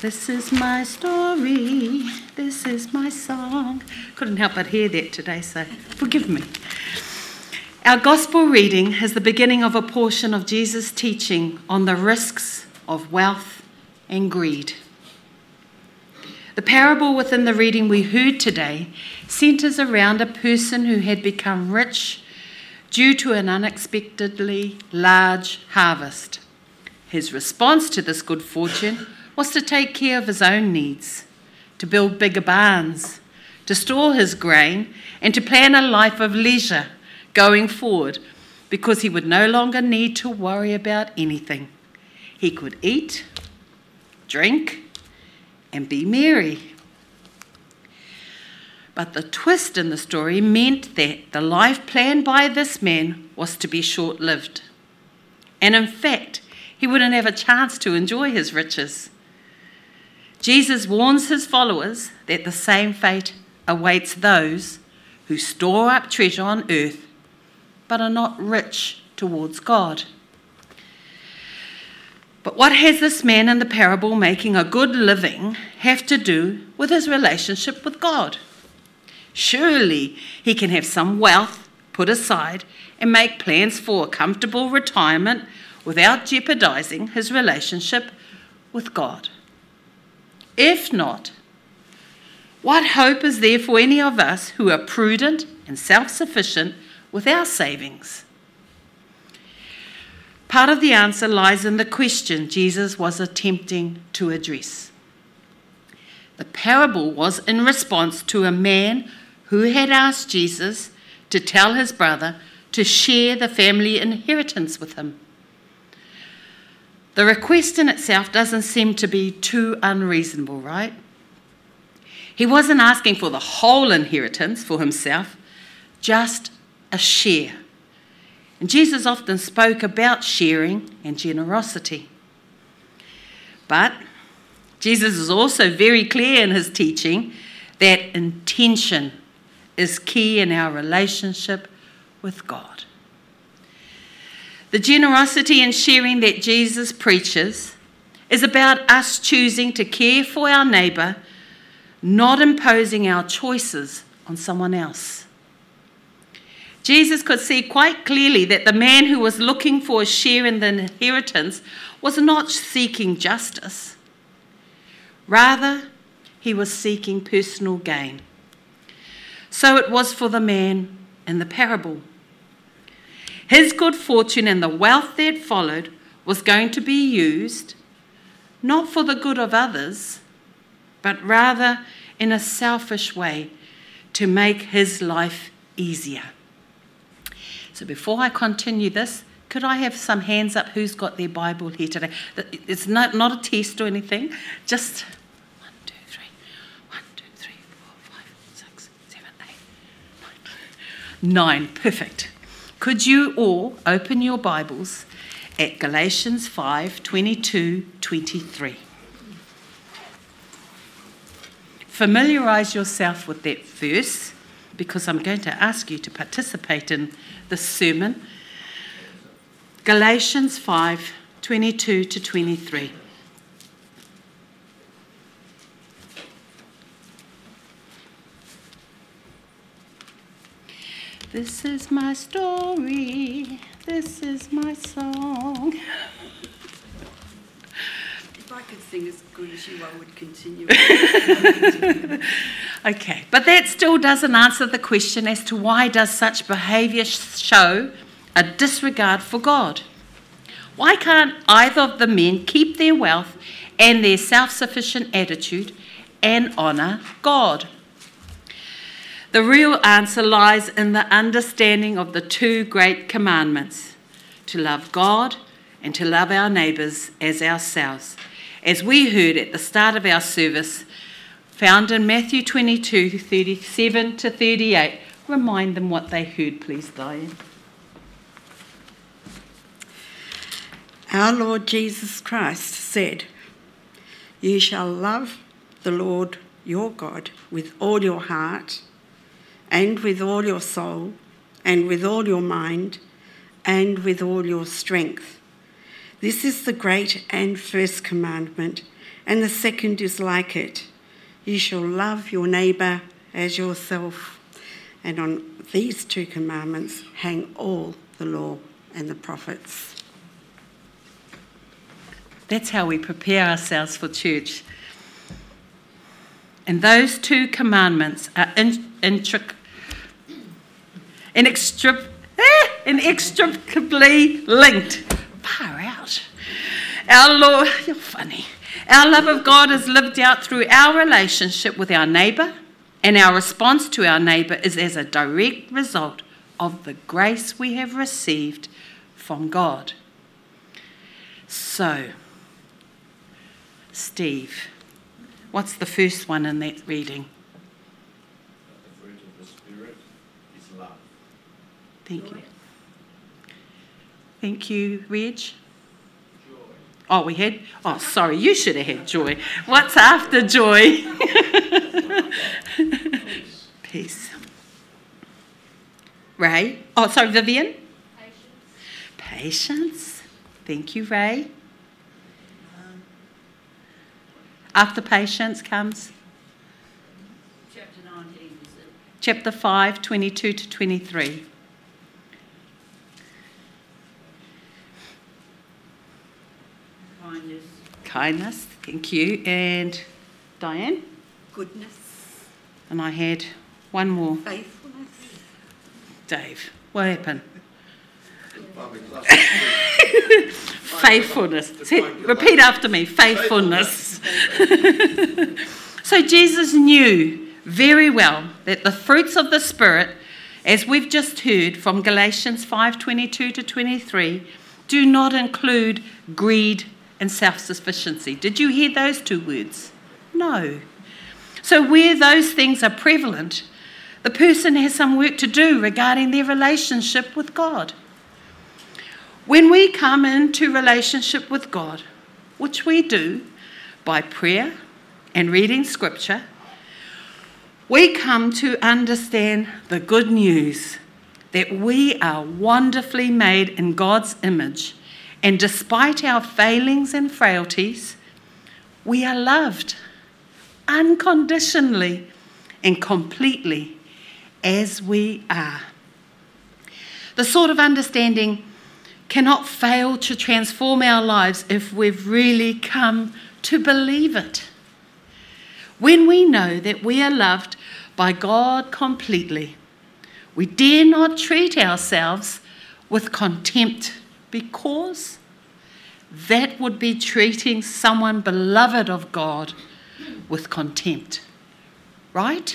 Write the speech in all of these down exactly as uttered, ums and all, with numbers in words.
This is my story, this is my song. Couldn't help but hear that today, so forgive me. Our gospel reading is the beginning of a portion of Jesus' teaching on the risks of wealth and greed. The parable within the reading we heard today centres around a person who had become rich due to an unexpectedly large harvest. His response to this good fortune was to take care of his own needs, to build bigger barns, to store his grain, and to plan a life of leisure going forward, because he would no longer need to worry about anything. He could eat, drink, and be merry. But the twist in the story meant that the life planned by this man was to be short-lived. And in fact, he wouldn't have a chance to enjoy his riches. Jesus warns his followers that the same fate awaits those who store up treasure on earth but are not rich towards God. But what has this man in the parable making a good living have to do with his relationship with God? Surely he can have some wealth put aside and make plans for a comfortable retirement without jeopardizing his relationship with God. If not, what hope is there for any of us who are prudent and self-sufficient with our savings? Part of the answer lies in the question Jesus was attempting to address. The parable was in response to a man who had asked Jesus to tell his brother to share the family inheritance with him. The request in itself doesn't seem to be too unreasonable, right? He wasn't asking for the whole inheritance for himself, just a share. And Jesus often spoke about sharing and generosity. But Jesus is also very clear in his teaching that intention is key in our relationship with God. The generosity and sharing that Jesus preaches is about us choosing to care for our neighbour, not imposing our choices on someone else. Jesus could see quite clearly that the man who was looking for a share in the inheritance was not seeking justice. Rather, he was seeking personal gain. So it was for the man in the parable. His good fortune and the wealth that followed was going to be used not for the good of others, but rather in a selfish way to make his life easier. So before I continue this, could I have some hands up who's got their Bible here today? It's not, not a test or anything, just one, two, three, one, two, three, four, five, six, seven, eight, nine. Nine, perfect. Could you all open your Bibles at Galatians five, twenty-two, twenty-three? Familiarise yourself with that verse, because I'm going to ask you to participate in this sermon. Galatians five, twenty-two to twenty-three. This is my story, this is my song. If I could sing as good as you, I would continue. Okay, but that still doesn't answer the question as to why does such behaviour show a disregard for God? Why can't either of the men keep their wealth and their self-sufficient attitude and honour God? The real answer lies in the understanding of the two great commandments, to love God and to love our neighbours as ourselves. As we heard at the start of our service, found in Matthew twenty-two, thirty-seven to thirty-eight. Remind them what they heard, please, Diane. Our Lord Jesus Christ said, "You shall love the Lord your God with all your heart, and with all your soul, and with all your mind, and with all your strength. This is the great and first commandment, And the second is like it. You shall love your neighbour as yourself. And on these two commandments hang all the law and the prophets. That's how we prepare ourselves for church. And those two commandments are in, intric, inextric, eh, inextricably linked. Far out. Our Lord, you're funny. Our love of God is lived out through our relationship with our neighbour, and our response to our neighbour is as a direct result of the grace we have received from God. So, Steve, what's the first one in that reading? The fruit of the Spirit is love. Thank you. Thank you, Reg. Joy. Oh, we had? Oh, sorry, you should have had joy. What's after joy? Peace. Peace. Ray? Oh, sorry, Vivian? Patience. Patience. Thank you, Ray. After patience comes Chapter nineteen, is it? chapter five, twenty-two to twenty-three. Kindness. Kindness, thank you. And Diane? Goodness, And I had one more. faithfulness, Dave, what happened? Public class. Faithfulness. Say- Repeat after me. Faithfulness. So Jesus knew very well that the fruits of the Spirit, as we've just heard from Galatians five twenty-two to twenty-three, do not include greed and self-sufficiency. Did you hear those two words? No. So where those things are prevalent, the person has some work to do regarding their relationship with God. When we come into relationship with God, which we do by prayer and reading scripture, we come to understand the good news that we are wonderfully made in God's image, and despite our failings and frailties, we are loved unconditionally and completely as we are. The sort of understanding cannot fail to transform our lives if we've really come to believe it. When we know that we are loved by God completely, we dare not treat ourselves with contempt, because that would be treating someone beloved of God with contempt, right?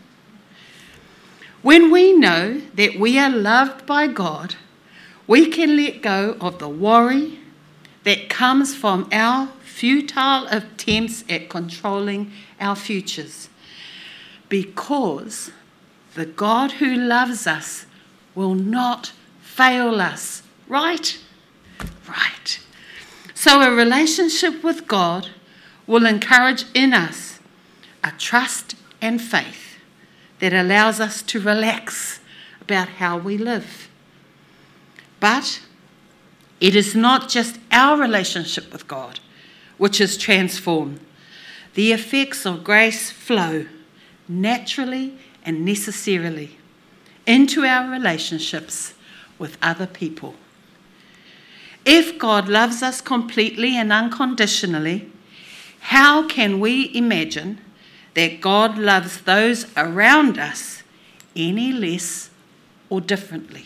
When we know that we are loved by God, we can let go of the worry that comes from our futile attempts at controlling our futures, because the God who loves us will not fail us, right? Right. So a relationship with God will encourage in us a trust and faith that allows us to relax about how we live. But it is not just our relationship with God which is transformed. The effects of grace flow naturally and necessarily into our relationships with other people. If God loves us completely and unconditionally, how can we imagine that God loves those around us any less or differently?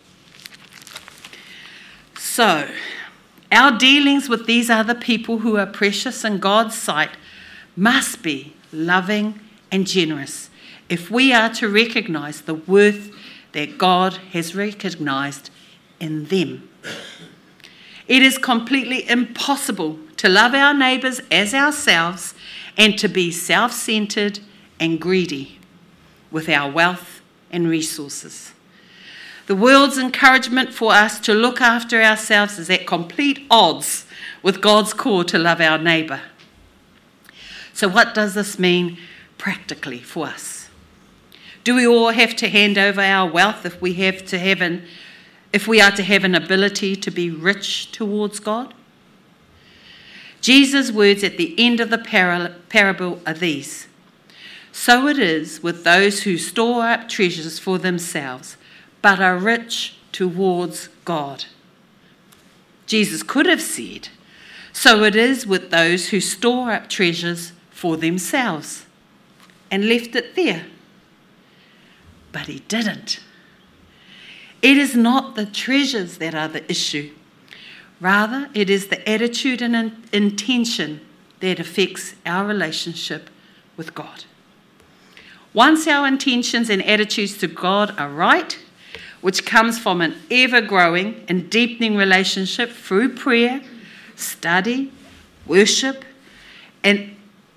So, our dealings with these other people who are precious in God's sight must be loving and generous if we are to recognise the worth that God has recognised in them. It is completely impossible to love our neighbours as ourselves and to be self-centred and greedy with our wealth and resources. The world's encouragement for us to look after ourselves is at complete odds with God's call to love our neighbour. So what does this mean practically for us? Do we all have to hand over our wealth if we have to have an, if we are to have an ability to be rich towards God? Jesus' words at the end of the par- parable are these: "So it is with those who store up treasures for themselves, but are rich towards God." Jesus could have said, "So it is with those who store up treasures for themselves," and left it there. But he didn't. It is not the treasures that are the issue. Rather, it is the attitude and in- intention that affects our relationship with God. Once our intentions and attitudes to God are right, which comes from an ever-growing and deepening relationship through prayer, study, worship, and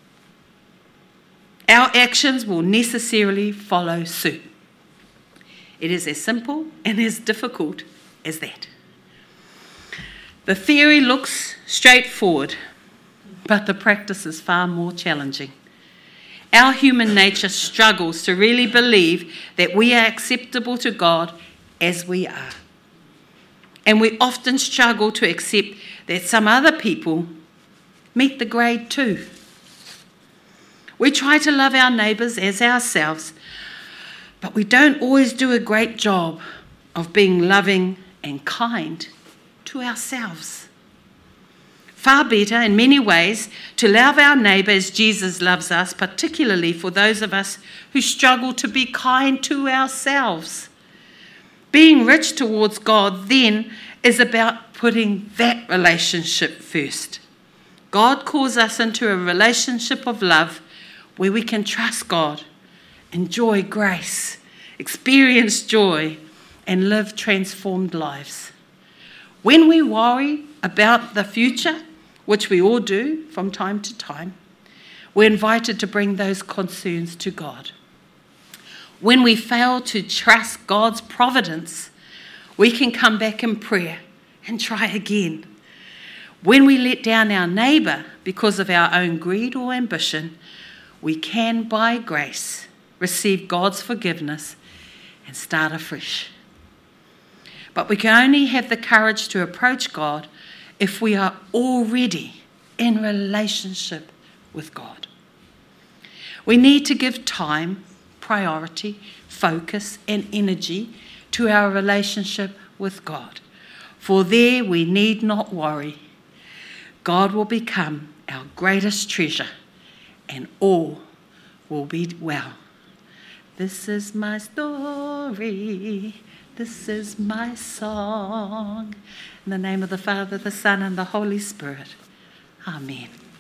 our actions will necessarily follow suit. It is as simple and as difficult as that. The theory looks straightforward, but the practice is far more challenging. Our human nature struggles to really believe that we are acceptable to God as we are. And we often struggle to accept that some other people meet the grade too. We try to love our neighbours as ourselves, but we don't always do a great job of being loving and kind to ourselves. Far better, in many ways, to love our neighbour as Jesus loves us, particularly for those of us who struggle to be kind to ourselves. Being rich towards God, then, is about putting that relationship first. God calls us into a relationship of love where we can trust God, enjoy grace, experience joy, and live transformed lives. When we worry about the future, which we all do from time to time, we're invited to bring those concerns to God. When we fail to trust God's providence, we can come back in prayer and try again. When we let down our neighbour because of our own greed or ambition, we can, by grace, receive God's forgiveness and start afresh. But we can only have the courage to approach God if we are already in relationship with God. We need to give time, priority, focus, and energy to our relationship with God. For there we need not worry. God will become our greatest treasure, and all will be well. This is my story. This is my song. In the name of the Father, the Son, and the Holy Spirit. Amen.